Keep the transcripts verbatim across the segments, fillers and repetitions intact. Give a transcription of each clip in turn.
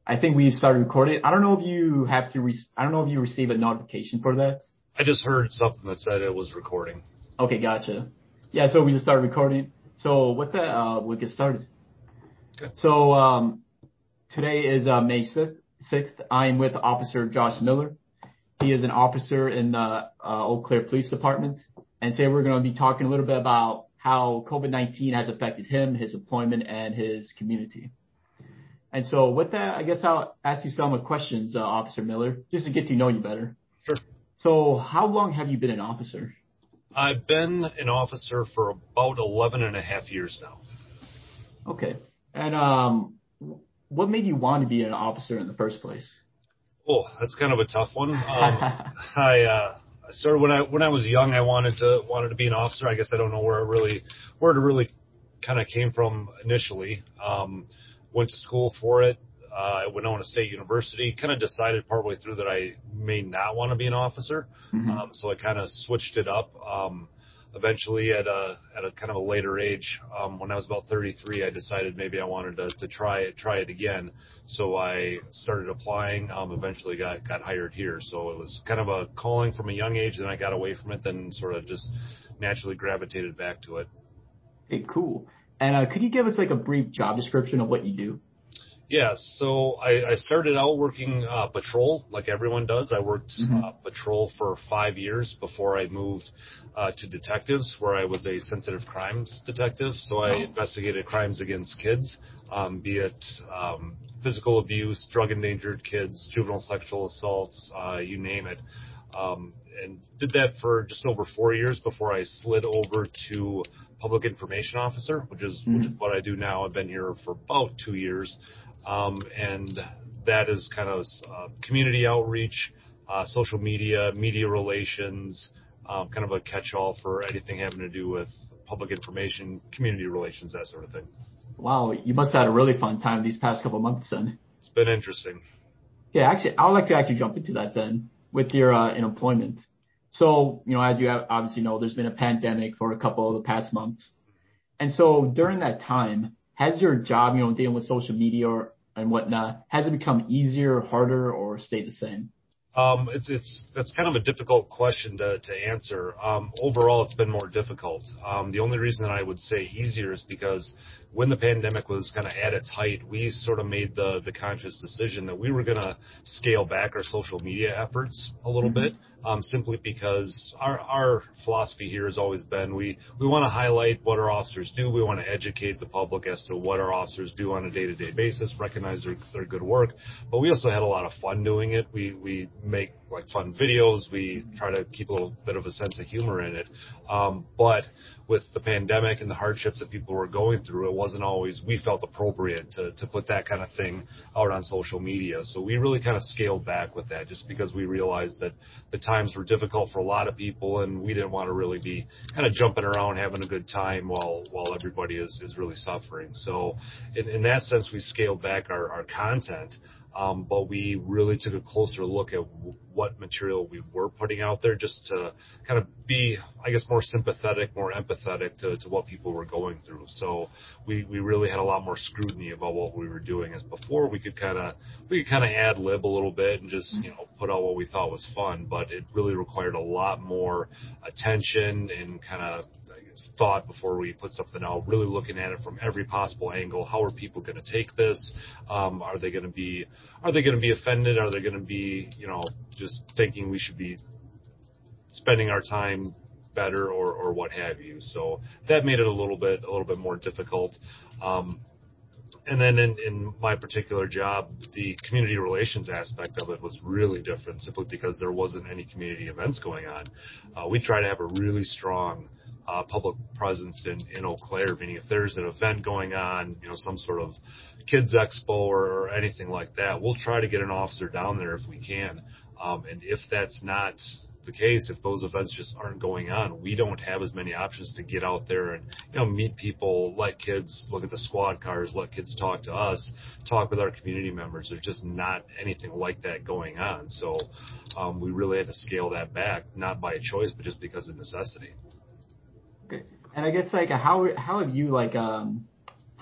I think we started recording. I don't know if you have to. Re- I don't know if you receive a notification for that. I just heard something that said it was recording. Okay, gotcha. Yeah, so we just started recording. So with that, uh, we'll get started. Okay. So um, today is uh, May sixth. I am with Officer Josh Miller. He is an officer in the uh, Eau Claire Police Department. And today we're going to be talking a little bit about how COVID nineteen has affected him, his employment, and his community. And so with that, I guess I'll ask you some questions, uh, Officer Miller, just to get to know you better. Sure. So how long have you been an officer? I've been an officer for about eleven and a half years now. Okay. And um, what made you want to be an officer in the first place? Oh, that's kind of a tough one. Um, I uh, started when I when I was young. I wanted to wanted to be an officer. I guess I don't know where it really where it really kind of came from initially. Um, went to school for it. Uh, I went on to State University. Kind of decided partway through that I may not want to be an officer. Mm-hmm. Um, so I kind of switched it up. Um, eventually, at a at a kind of a later age, um, when I was about thirty-three, I decided maybe I wanted to, to try it try it again. So I started applying. Um, eventually, got got hired here. So it was kind of a calling from a young age. Then I got away from it. Then sort of just naturally gravitated back to it. Okay, cool. And uh, could you give us like a brief job description of what you do? Yeah, so I, I started out working uh, patrol like everyone does. I worked Mm-hmm. uh, patrol for five years before I moved uh, to detectives, where I was a sensitive crimes detective. So I investigated crimes against kids, um, be it um, physical abuse, drug-endangered kids, juvenile sexual assaults, uh, you name it. Um, and did that for just over four years before I slid over to public information officer, which is, Mm-hmm. which is what I do now. I've been here for about two years. Um, and that is kind of uh, community outreach, uh, social media, media relations, um, kind of a catch-all for anything having to do with public information, community relations, that sort of thing. Wow, you must have had a really fun time these past couple of months then. It's been interesting. Yeah, actually, I would like to actually jump into that then with your uh, employment. So, you know, as you obviously know, there's been a pandemic for a couple of the past months. And so during that time, has your job, you know, dealing with social media or, and whatnot, has it become easier, harder, or stayed the same? Um, it's it's that's kind of a difficult question to to answer. Um, overall, it's been more difficult. Um, the only reason that I would say easier is because when the pandemic was kind of at its height, we sort of made the the conscious decision that we were going to scale back our social media efforts a little Mm-hmm. bit. Um, simply because our our philosophy here has always been we we want to highlight what our officers do. We want to educate the public as to what our officers do on a day-to-day basis, recognize their their good work. But we also had a lot of fun doing it. We we make like fun videos. We try to keep a little bit of a sense of humor in it. Um, but with the pandemic and the hardships that people were going through, it wasn't always, we felt appropriate to, to put that kind of thing out on social media. So we really kind of scaled back with that just because we realized that the times were difficult for a lot of people and we didn't want to really be kind of jumping around having a good time while, while everybody is, is really suffering. So in, in that sense, we scaled back our, our content. Um, but we really took a closer look at w- what material we were putting out there just to kind of be, I guess, more sympathetic, more empathetic to, to what people were going through. So we, we really had a lot more scrutiny about what we were doing. As before, we could kind of we could kind of ad lib a little bit and just, you know, put out what we thought was fun. But it really required a lot more attention and kind of thought before we put something out, really looking at it from every possible angle. How are people going to take this? Um, are they going to be, are they going to be offended? Are they going to be, you know, just thinking we should be spending our time better or, or what have you? So that made it a little bit, a little bit more difficult. Um, and then in, in my particular job, the community relations aspect of it was really different simply because there wasn't any community events going on. Uh, we try to have a really strong Uh, public presence in, in Eau Claire, meaning if there's an event going on, you know, some sort of kids expo or, or anything like that, we'll try to get an officer down there if we can. Um, and if that's not the case, if those events just aren't going on, we don't have as many options to get out there and, you know, meet people, let kids look at the squad cars, let kids talk to us, talk with our community members. There's just not anything like that going on. So um, we really had to scale that back, not by choice, but just because of necessity. Okay. And I guess like how how have you like um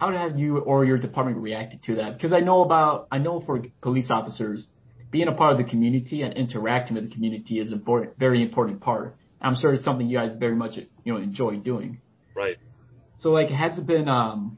how have you or your department reacted to that? Because I know about, I know for police officers, being a part of the community and interacting with the community is important, very important part. I'm sure it's something you guys very much, you know, enjoy doing. Right. So like, has it been, um,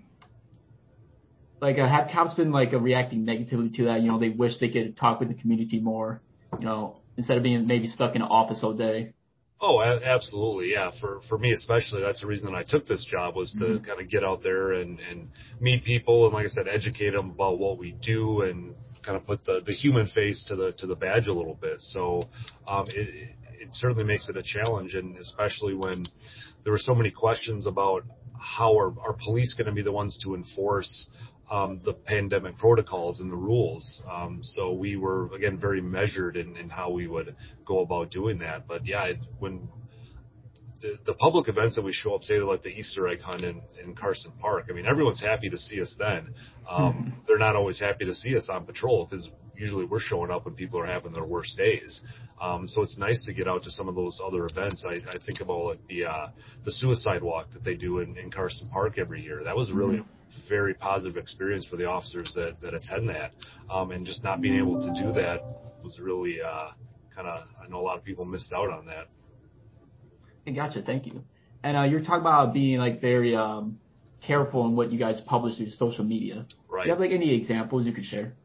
like, uh, have cops been like uh, reacting negatively to that? You know, they wish they could talk with the community more, you know, instead of being maybe stuck in an office all day. Oh, a- absolutely. Yeah. For, for me, especially, that's the reason that I took this job, was to Mm-hmm. kind of get out there and, and meet people. And like I said, educate them about what we do and kind of put the, the human face to the, to the badge a little bit. So, um, it, it certainly makes it a challenge. And especially when there were so many questions about how are, are police going to be the ones to enforce um, the pandemic protocols and the rules. Um, so we were, again, very measured in, in how we would go about doing that. But yeah, it, when the, the public events that we show up, say like the Easter egg hunt in, in Carson Park, I mean, everyone's happy to see us then. Um, Mm-hmm. they're not always happy to see us on patrol, because usually we're showing up when people are having their worst days. Um, so it's nice to get out to some of those other events. I, I think about like the uh, the suicide walk that they do in, in Carson Park every year. That was really Mm-hmm. a very positive experience for the officers that, that attend that. Um, and just not being able to do that was really uh, kind of, I know a lot of people missed out on that. I gotcha. Thank you. And uh, you're talking about being like very um, careful in what you guys publish through social media. Do you Right. have like any examples you could share?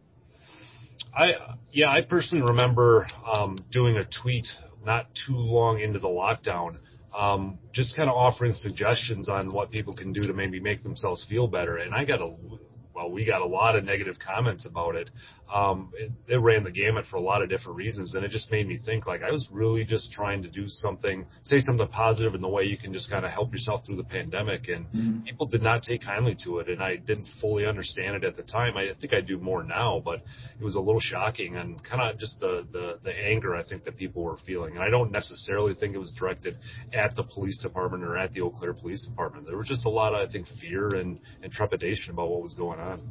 I yeah, I personally remember um, doing a tweet not too long into the lockdown, um, just kind of offering suggestions on what people can do to maybe make themselves feel better. And I got a well, we got a lot of negative comments about it. Um, it, it ran the gamut for a lot of different reasons, and it just made me think, like, I was really just trying to do something, say something positive in the way you can just kind of help yourself through the pandemic, and Mm-hmm. people did not take kindly to it, and I didn't fully understand it at the time. I think I do more now, but it was a little shocking, and kind of just the, the, the anger I think that people were feeling. And I don't necessarily think it was directed at the police department or at the Eau Claire Police Department. There was just a lot of, I think, fear and, and trepidation about what was going on.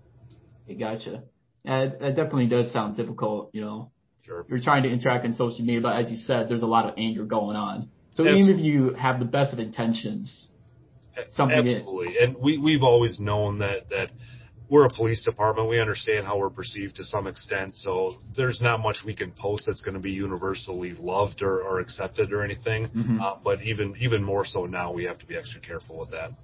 I gotcha. Yeah, it, it definitely does sound difficult. You know, Sure. you're trying to interact on social media, but as you said, there's a lot of anger going on. So even if Absolutely. you have the best of intentions, something it. Absolutely. And we, we've always known that, that we're a police department. We understand how we're perceived to some extent. So there's not much we can post that's going to be universally loved or, or accepted or anything. Mm-hmm. Uh, but even, even more so now, we have to be extra careful with that.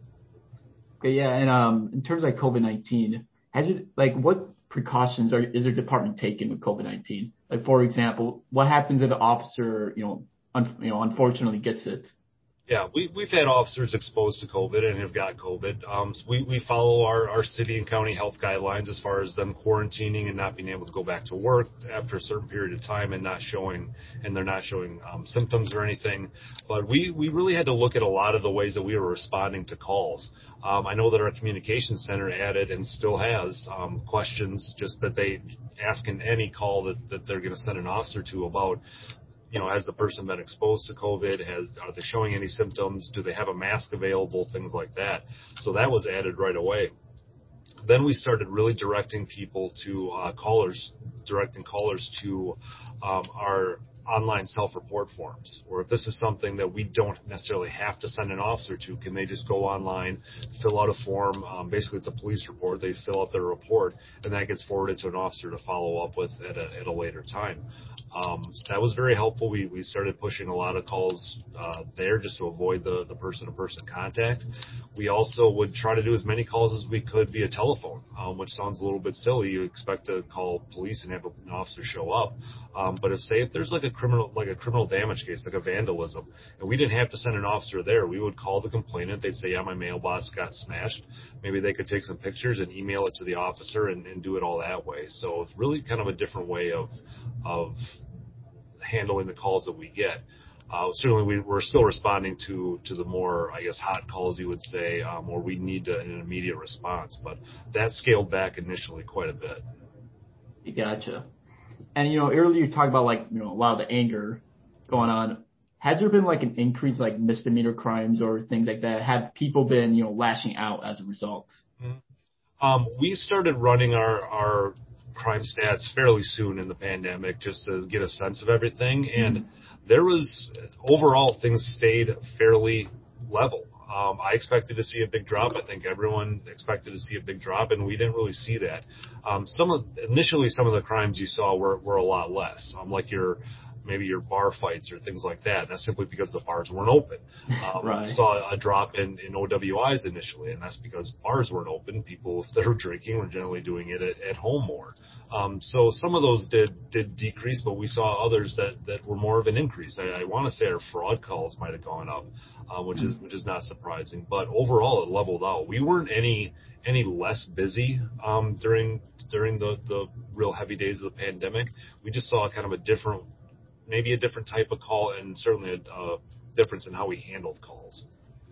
Okay, yeah, and um, in terms of like COVID nineteen, has it like what precautions are is your department taking with COVID nineteen? Like for example, what happens if an officer, you know, un, you know, unfortunately gets it? Yeah, we, we've had officers exposed to COVID and have got COVID. Um, so we, we follow our, our city and county health guidelines as far as them quarantining and not being able to go back to work after a certain period of time and not showing, and they're not showing um, symptoms or anything. But we, we really had to look at a lot of the ways that we were responding to calls. Um, I know that our communications center added and still has um, questions just that they ask in any call that, that they're going to send an officer to about, you know, has the person been exposed to COVID? Has, are they showing any symptoms? Do they have a mask available? Things like that. So that was added right away. Then we started really directing people to uh, callers, directing callers to um, our online self-report forms, or if this is something that we don't necessarily have to send an officer to, can they just go online, fill out a form? Um, basically, it's a police report. They fill out their report, and that gets forwarded to an officer to follow up with at a, at a later time. Um, so that was very helpful. We, we started pushing a lot of calls uh, there just to avoid the, the person-to-person contact. We also would try to do as many calls as we could via telephone, um, which sounds a little bit silly. You expect to call police and have an officer show up. Um, but if, say, if there's like a criminal, like a criminal damage case, like a vandalism, and we didn't have to send an officer there, we would call the complainant. They'd say, yeah, my mailbox got smashed. Maybe they could take some pictures and email it to the officer and, and do it all that way. So it's really kind of a different way of, of handling the calls that we get. Uh, certainly, we, we're still responding to, to the more, I guess, hot calls, you would say, um, where we need to, an immediate response. But that scaled back initially quite a bit. Gotcha. And you know, earlier you talked about like you know a lot of the anger going on. Has there been like an increase like misdemeanor crimes or things like that? Have people been you know lashing out as a result? Mm-hmm. Um, we started running our, our crime stats fairly soon in the pandemic just to get a sense of everything. And Mm-hmm. there was, overall, things stayed fairly level. Um, I expected to see a big drop. I think everyone expected to see a big drop, and we didn't really see that. Um, some of initially, some of the crimes you saw were, were a lot less. Um, like your maybe your bar fights or things like that. And that's simply because the bars weren't open. Um, Right. Saw a drop in, in O W Is initially, and that's because bars weren't open. People, if they were drinking, were generally doing it at, at home more. Um, so some of those did did decrease, but we saw others that, that were more of an increase. I, I want to say our fraud calls might have gone up, uh, which is which is not surprising. But overall, it leveled out. We weren't any any less busy um, during during the, the real heavy days of the pandemic. We just saw kind of a different, maybe a different type of call, and certainly a, a difference in how we handled calls.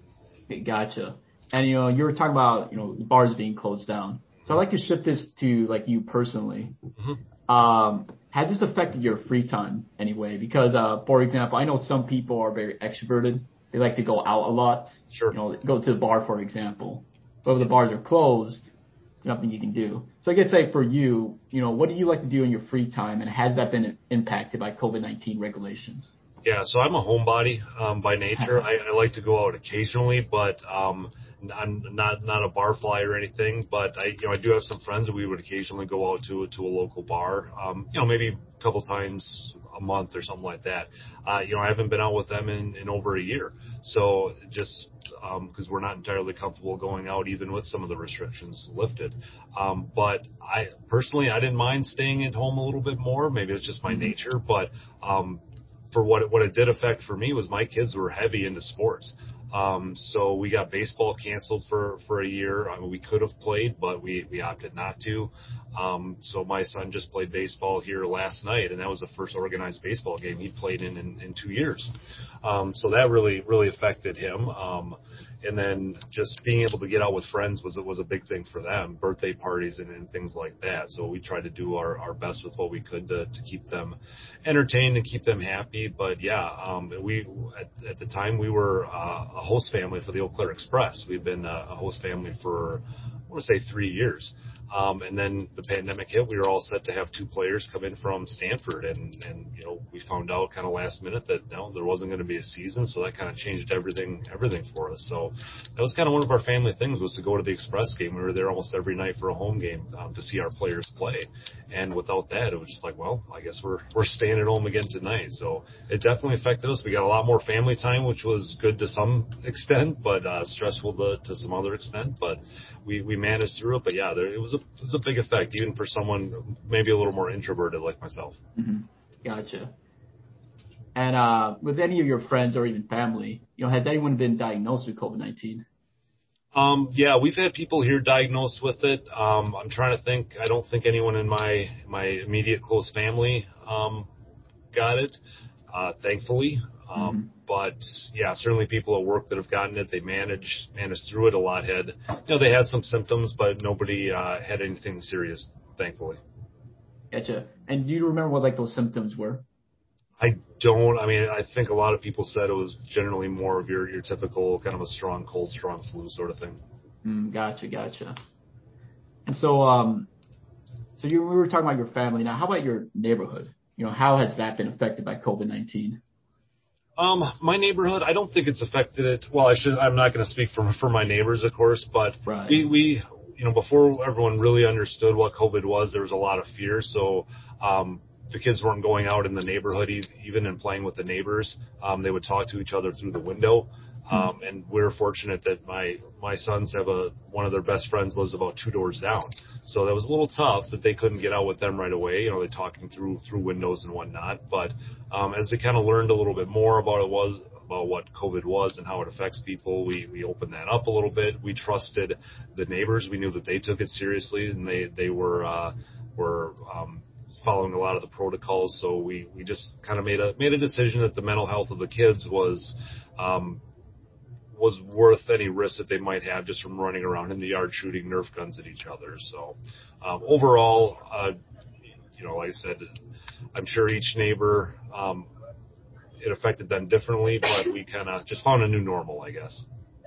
Gotcha. And, you know, you were talking about, you know, the bars being closed down. So I'd like to shift this to, like, you personally. Mm-hmm. Um, has this affected your free time anyway? Because, uh, for example, I know some people are very extroverted. They like to go out a lot. Sure. You know, go to the bar, for example. But if the bars are closed, nothing you can do. So I guess, like, for you, you know, what do you like to do in your free time, and has that been impacted by COVID nineteen regulations? Yeah, so I'm a homebody um, by nature. I, I like to go out occasionally, but um, I'm not not a bar fly or anything. But I, you know, I do have some friends that we would occasionally go out to to a local bar. Um, you know, maybe a couple times a month or something like that. Uh, you know, I haven't been out with them in, in over a year. So just because um, we're not entirely comfortable going out, even with some of the restrictions lifted. Um, but I personally, I didn't mind staying at home a little bit more. Maybe it's just my mm-hmm. nature, but um, for what it, what it did affect for me was my kids were heavy into sports. Um, so we got baseball canceled for, for a year. I mean, we could have played, but we, we opted not to. Um, so my son just played baseball here last night, and that was the first organized baseball game he played in in, in two years. Um, so that really, really affected him. Um, and then just being able to get out with friends was was a big thing for them, birthday parties and, and things like that. So we tried to do our, our best with what we could to, to keep them entertained and keep them happy. But yeah, um, we at, at the time we were uh, a host family for the Eau Claire Express. We've been a, a host family for I want to say three years. Um, and then the pandemic hit. We were all set to have two players come in from Stanford, and, and you know we found out kind of last minute that no, there wasn't going to be a season, so that kind of changed everything everything for us. So that was kind of one of our family things, was to go to the Express game. We were there almost every night for a home game um, to see our players play, and without that, it was just like, well, I guess we're we're staying at home again tonight. So it definitely affected us. We got a lot more family time, which was good to some extent, but uh, stressful to, to some other extent. But we we managed through it. But yeah, there, it was a it was a big effect, even for someone maybe a little more introverted like myself. Mm-hmm. Gotcha. And uh, with any of your friends or even family, you know, has anyone been diagnosed with COVID nineteen? Um, yeah, we've had people here diagnosed with it. Um, I'm trying to think. I don't think anyone in my my immediate close family um, got it, uh, thankfully. Um, mm-hmm. But yeah, certainly people at work that have gotten it, they managed managed through it. A lot had, you know, they had some symptoms, but nobody uh, had anything serious, thankfully. Gotcha. And do you remember what like those symptoms were? I don't. I mean, I think a lot of people said it was generally more of your your typical kind of a strong cold, strong flu sort of thing. Mm, gotcha, gotcha. And so, um, so you we were talking about your family. Now, how about your neighborhood? You know, how has that been affected by COVID nineteen? Um, my neighborhood, I don't think it's affected it. Well, I should. I'm not going to speak for for my neighbors, of course, but right. we we you know before everyone really understood what COVID was, there was a lot of fear. So. Um, The kids weren't going out in the neighborhood, even and playing with the neighbors. Um, they would talk to each other through the window. Um, and we're fortunate that my, my sons have a, one of their best friends lives about two doors down. So that was a little tough that they couldn't get out with them right away. You know, they're talking through, through windows and whatnot. But, um, as they kind of learned a little bit more about it was, about what COVID was and how it affects people, we, we opened that up a little bit. We trusted the neighbors. We knew that they took it seriously, and they, they were, uh, were, um, following a lot of the protocols. So we, we just kind of made a made a decision that the mental health of the kids was um, was worth any risk that they might have just from running around in the yard shooting Nerf guns at each other. So um, overall, uh, you know, like I said, I'm sure each neighbor, um, it affected them differently, but we kind of just found a new normal, I guess.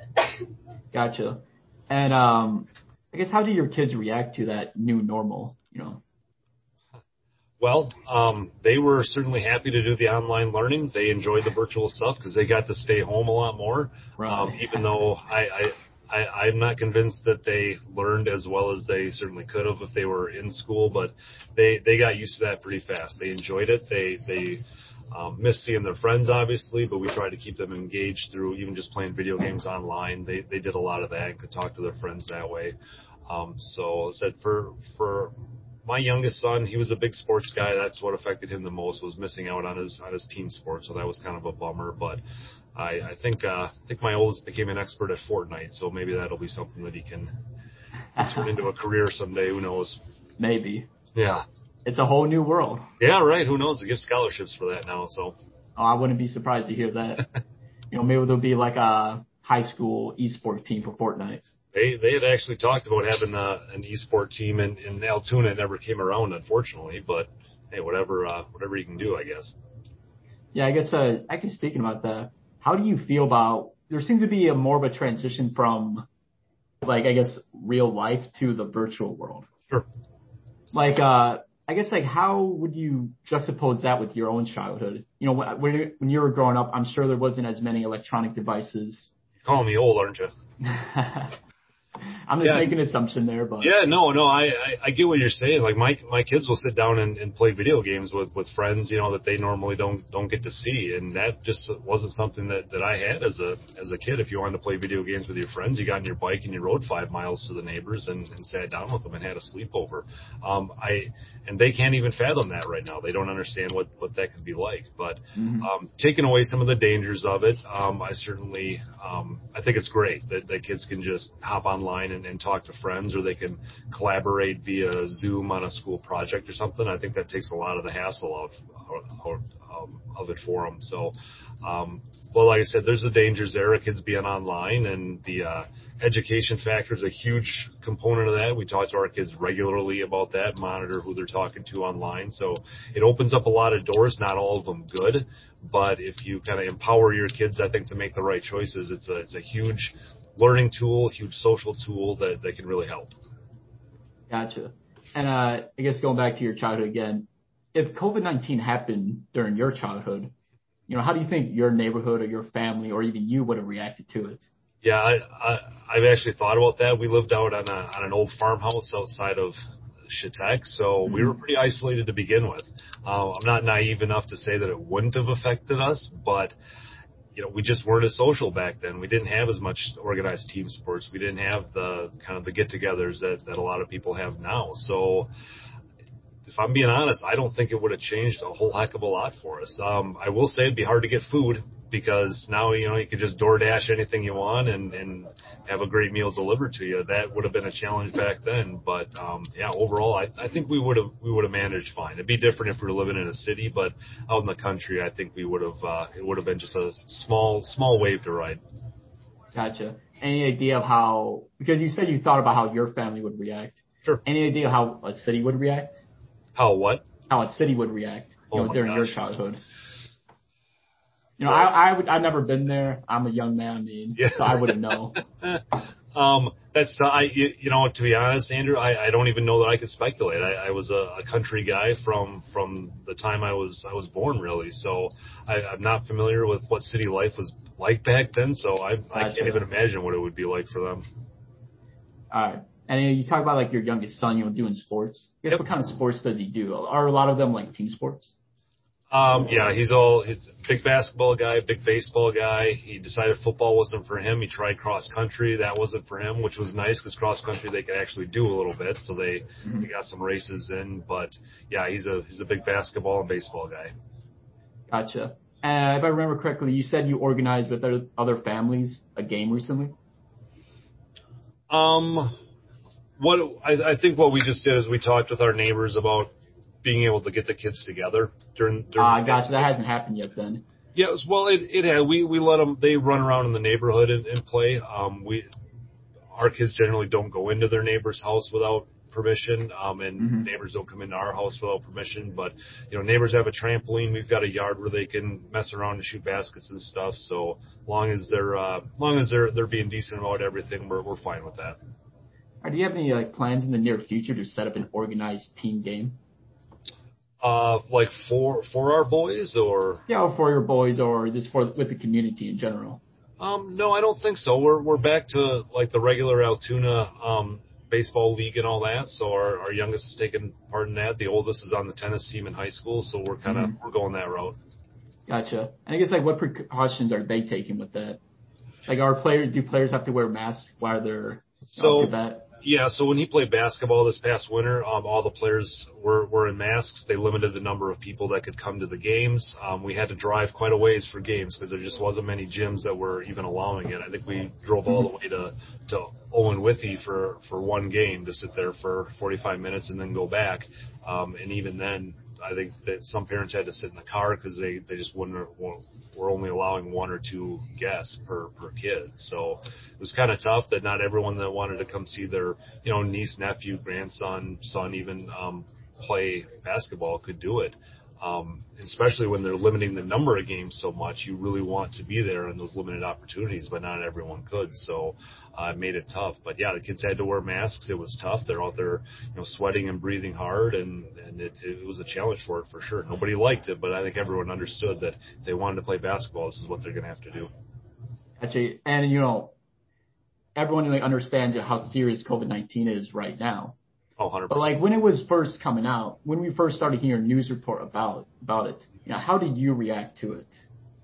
Gotcha. And um, I guess how do your kids react to that new normal, you know? Well, um, they were certainly happy to do the online learning. They enjoyed the virtual stuff because they got to stay home a lot more. Right. Um, even though I, I, I, I'm not convinced that they learned as well as they certainly could have if they were in school, but they, they got used to that pretty fast. They enjoyed it. They, they, um, missed seeing their friends, obviously, but we tried to keep them engaged through even just playing video games online. They, they did a lot of that and could talk to their friends that way. Um, so I said for, for, my youngest son, he was a big sports guy. That's what affected him the most, was missing out on his on his team sport. So that was kind of a bummer. But I, I think uh, I think my oldest became an expert at Fortnite. So maybe that'll be something that he can turn into a career someday. Who knows? Maybe. Yeah. It's a whole new world. Yeah, right. Who knows? They give scholarships for that now. So. Oh, I wouldn't be surprised to hear that. You know, maybe there'll be like a high school esports team for Fortnite. They they had actually talked about having uh, an esport team in, in Altoona. It never came around, unfortunately. But hey, whatever uh, whatever you can do, I guess. Yeah, I guess uh, actually speaking about that, how do you feel about? There seems to be a more of a transition from, like, I guess real life to the virtual world. Sure. Like, uh, I guess like how would you juxtapose that with your own childhood? You know, when when you were growing up, I'm sure there wasn't as many electronic devices. You're calling me old, aren't you? I'm just yeah. making an assumption there, but yeah, no, no, I, I, I get what you're saying. Like my my kids will sit down and, and play video games with, with friends, you know, that they normally don't don't get to see, and that just wasn't something that, that I had as a as a kid. If you wanted to play video games with your friends, you got on your bike and you rode five miles to the neighbors and, and sat down with them and had a sleepover. Um, I and they can't even fathom that right now. They don't understand what, what that could be like. But mm-hmm. um, taking away some of the dangers of it, um, I certainly um, I think it's great that, that kids can just hop online and, and talk to friends, or they can collaborate via Zoom on a school project or something. I think that takes a lot of the hassle of of, um, of it for them. So, um, well, like I said, there's the dangers there of kids being online, and the uh, education factor is a huge component of that. We talk to our kids regularly about that, monitor who they're talking to online. So it opens up a lot of doors, not all of them good, but if you kind of empower your kids, I think, to make the right choices, it's a, it's a huge learning tool, huge social tool that, that can really help. Gotcha. And uh, I guess going back to your childhood again, if COVID nineteen happened during your childhood, you know, how do you think your neighborhood or your family or even you would have reacted to it? Yeah, I, I, I've actually thought about that. We lived out on, a, on an old farmhouse outside of Chautauqua, so mm-hmm. we were pretty isolated to begin with. Uh, I'm not naive enough to say that it wouldn't have affected us, but you know, we just weren't as social back then. We didn't have as much organized team sports. We didn't have the kind of the get-togethers that, that a lot of people have now. So if I'm being honest, I don't think it would have changed a whole heck of a lot for us. Um, I will say it'd be hard to get food because now, you know, you can just DoorDash anything you want and, and have a great meal delivered to you. That would have been a challenge back then. But, um, yeah, overall, I, I think we would have, we would have managed fine. It'd be different if we were living in a city, but out in the country, I think we would have, uh, it would have been just a small, small wave to ride. Gotcha. Any idea of how, because you said you thought about how your family would react. Sure. Any idea how a city would react? How what? How a city would react, you oh know, during gosh. your childhood. You know, right. I, I would, I've never been there. I'm a young man, I mean, yeah. so I wouldn't know. um, that's, I, you, you know, to be honest, Andrew, I, I don't even know that I could speculate. I, I was a, a country guy from, from the time I was, I was born, really. So I, I'm not familiar with what city life was like back then. So I, gotcha. I can't even imagine what it would be like for them. All right. And you, know, you talk about like your youngest son, you know, doing sports. I guess yep. What kind of sports does he do? Are a lot of them like team sports? Um, yeah, he's all, he's a big basketball guy, big baseball guy. He decided football wasn't for him. He tried cross country. That wasn't for him, which was nice because cross country they could actually do a little bit. So they, mm-hmm. they got some races in, but yeah, he's a, he's a big basketball and baseball guy. Gotcha. And if I remember correctly, you said you organized with other families a game recently? Um, what, I, I think what we just did is we talked with our neighbors about being able to get the kids together during. during Ah, uh, gotcha. That hasn't happened yet then. Yeah, well, it it had. We we let them. They run around in the neighborhood and, and play. Um, we our kids generally don't go into their neighbor's house without permission. Um, and mm-hmm. neighbors don't come into our house without permission. But you know, neighbors have a trampoline. We've got a yard where they can mess around and shoot baskets and stuff. So long as they're uh, long as they're they're being decent about everything, we're we're fine with that. Right, do you have any like plans in the near future to set up an organized team game? Uh, like for for our boys or Yeah, for your boys or just for with the community in general. um, no, I don't think so. We're we're back to like the regular Altoona um, baseball league and all that. So our, our youngest is taking part in that. The oldest is on the tennis team in high school. So we're kind of Mm-hmm. we're going that route. Gotcha. And I guess like what precautions are they taking with that? Like, our players, do players have to wear masks while they're out So for that? yeah, so when he played basketball this past winter, um, all the players were, were in masks. They limited the number of people that could come to the games. Um, we had to drive quite a ways for games because there just wasn't many gyms that were even allowing it. I think we drove all the way to, to Owen Withy for, for one game to sit there for forty-five minutes and then go back. Um, and even then, I think that some parents had to sit in the car because they, they just wouldn't were only allowing one or two guests per, per kid. So it was kind of tough that not everyone that wanted to come see their, you know, niece, nephew, grandson, son even um, play basketball could do it. Um, especially when they're limiting the number of games so much, you really want to be there in those limited opportunities, but not everyone could. So uh, it made it tough. But yeah, the kids had to wear masks. It was tough. They're out there, you know, sweating and breathing hard, and and it, it was a challenge for it for sure. Nobody liked it, but I think everyone understood that if they wanted to play basketball, this is what they're going to have to do. Actually, and you know, everyone like understands how serious COVID nineteen is right now. Oh, one hundred But percent. like when it was first coming out, when we first started hearing news report about about it, you know, how did you react to it?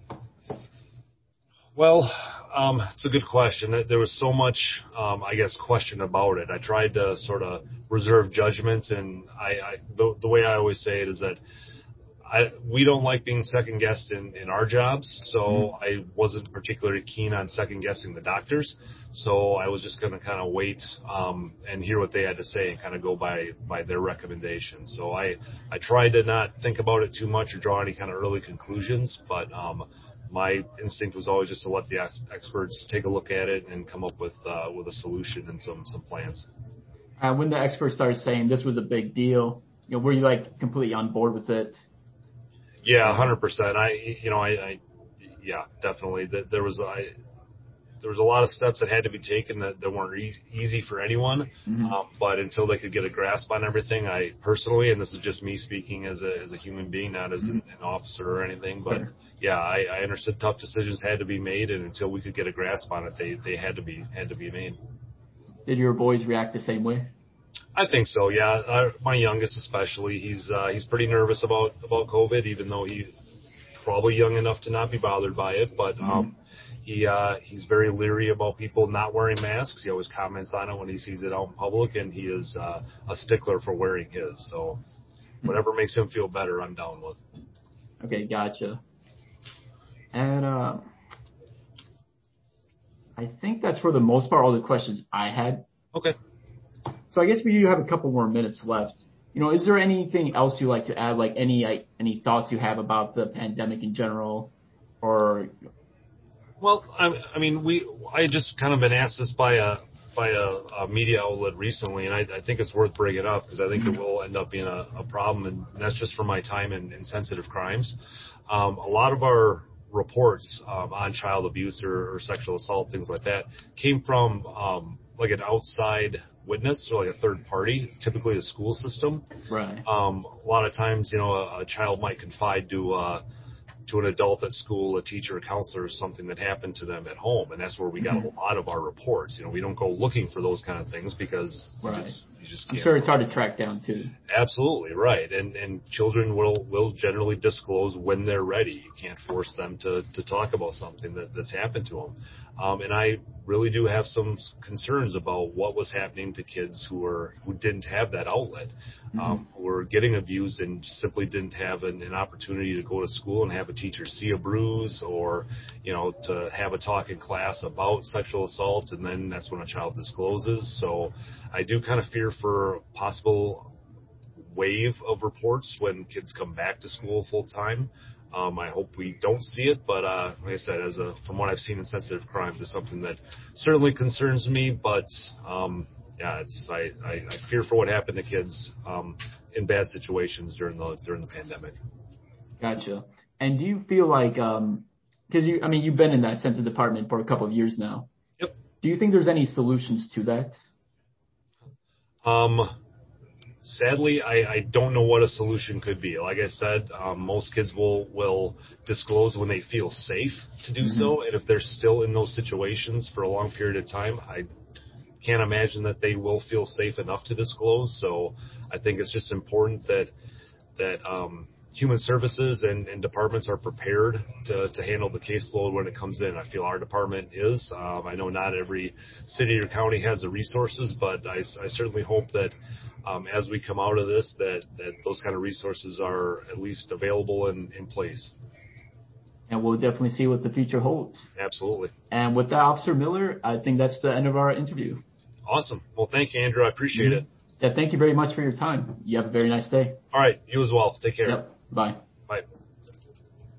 Well, um, it's a good question. There was so much, um, I guess, question about it. I tried to sort of reserve judgment, and I, I the, the way I always say it is that I, we don't like being second guessed in, in our jobs, so Mm-hmm. I wasn't particularly keen on second guessing the doctors. So I was just going to kind of wait um, and hear what they had to say and kind of go by, by their recommendations. So I, I tried to not think about it too much or draw any kind of early conclusions, but um, my instinct was always just to let the ex- experts take a look at it and come up with uh, with a solution and some some plans. Uh, when the experts started saying this was a big deal, you know, were you like completely on board with it? Yeah, one Or hundred percent. I, you know, I, I yeah, definitely. There was I, there was a lot of steps that had to be taken that, that weren't e- easy for anyone. mm-hmm. Um, but until they could get a grasp on everything, I personally, and this is just me speaking as a as a human being, not as Mm-hmm. an, an officer or anything, but Sure. yeah, I, I understood tough decisions had to be made, and until we could get a grasp on it, they they had to be had to be made. Did your boys react the same way? I think so. Yeah, uh, my youngest especially, he's uh, he's pretty nervous about about COVID, even though he's probably young enough to not be bothered by it. But Mm-hmm. um, he uh, he's very leery about people not wearing masks. He always comments on it when he sees it out in public, and he is uh, a stickler for wearing his. So whatever makes him feel better, I'm down with. Okay, gotcha. And uh, I think that's for the most part all the questions I had. Okay. So I guess we do have a couple more minutes left. You know, is there anything else you like to add? Like any like, any thoughts you have about the pandemic in general, or Well, I, I mean, we I just kind of been asked this by a by a, a media outlet recently, and I, I think it's worth bringing up because I think it will end up being a, a problem, and that's just from my time in, in sensitive crimes. Um, a lot of our reports um, on child abuse or, or sexual assault, things like that, came from um, like an outside witness or like a third party, typically the school system. right? Um, a lot of times, you know, a, a child might confide to uh, to an adult at school, a teacher, a counselor, something that happened to them at home, and that's where we got a lot of our reports. You know, we don't go looking for those kind of things because you Right. just you just I'm can't. sure it's hard to track down too. Absolutely right, and and children will will generally disclose when they're ready. You can't force them to to talk about something that, that's happened to them. Um, and I really do have some concerns about what was happening to kids who were who didn't have that outlet, Mm-hmm. um, who were getting abused and simply didn't have an, an opportunity to go to school and have a teacher see a bruise, or you know, to have a talk in class about sexual assault, and then that's when a child discloses. So I do kind of fear for possible wave of reports when kids come back to school full time. Um, I hope we don't see it, but uh, like I said, as a from what I've seen in sensitive crimes, is something that certainly concerns me. But um, yeah, it's I, I, I fear for what happened to kids um, in bad situations during the during the pandemic. Gotcha. And do you feel like, um, because you, I mean, you've been in that sensitive department for a couple of years now. Yep. Do you think there's any solutions to that? Um, Sadly, I, I don't know what a solution could be. Like I said, um, most kids will, will disclose when they feel safe to do mm-hmm. so. And if they're still in those situations for a long period of time, I can't imagine that they will feel safe enough to disclose. So I think it's just important that that um, human services and, and departments are prepared to, to handle the caseload when it comes in. I feel our department is. Um, I know not every city or county has the resources, but I, I certainly hope that um, as we come out of this, that, that those kind of resources are at least available and in place. And we'll definitely see what the future holds. Absolutely. And with that, Officer Miller, I think that's the end of our interview. Awesome. Well, thank you, Andrew. I appreciate mm-hmm. it. Yeah, thank you very much for your time. You have a very nice day. All right. You as well. Take care. Yep. Bye. Bye.